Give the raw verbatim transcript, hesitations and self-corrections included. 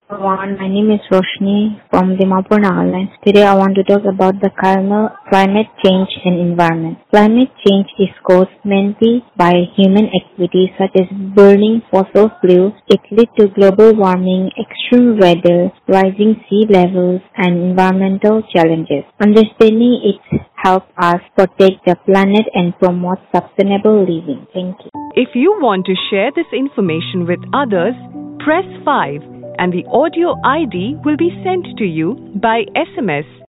Everyone, my name is Roshni from Dimapur, Nagaland. Today I want to talk about the climate climate change and environment. Climate change is caused mainly by human activities such as burning fossil fuels. It leads to global warming, extreme weather, rising sea levels, and environmental challenges. Understanding it helps us protect the planet and promote sustainable living. Thank you. If you want to share this information with others, press five and the audio I D will be sent to you by S M S